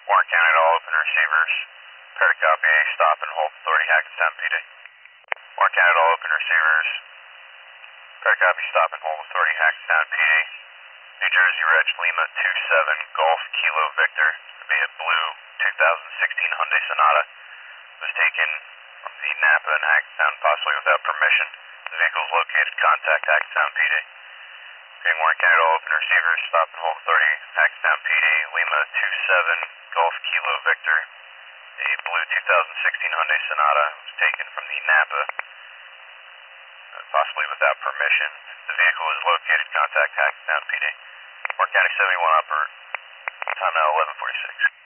Warren County to all open receivers. Copy, stop and hold authority, Hackettstown PD. Warren County to all open receivers. Copy, stop and hold authority, Hackettstown PD. New Jersey Reg Lima 27 Golf Kilo Victor, be a blue 2016 Hyundai Sonata, was taken from the Napa and Hackettstown possibly without permission. The vehicle is located. Contact Hackettstown PD. Warren County to all open receivers. Stop and hold authority, Hackettstown PD. Lima 27 Golf Kilo Victor, a blue 2016 Hyundai Sonata, was taken from the Napa, possibly without permission. The vehicle is located. Contact Hackettstown PD. Warren County 71 upper. Time now 11:46.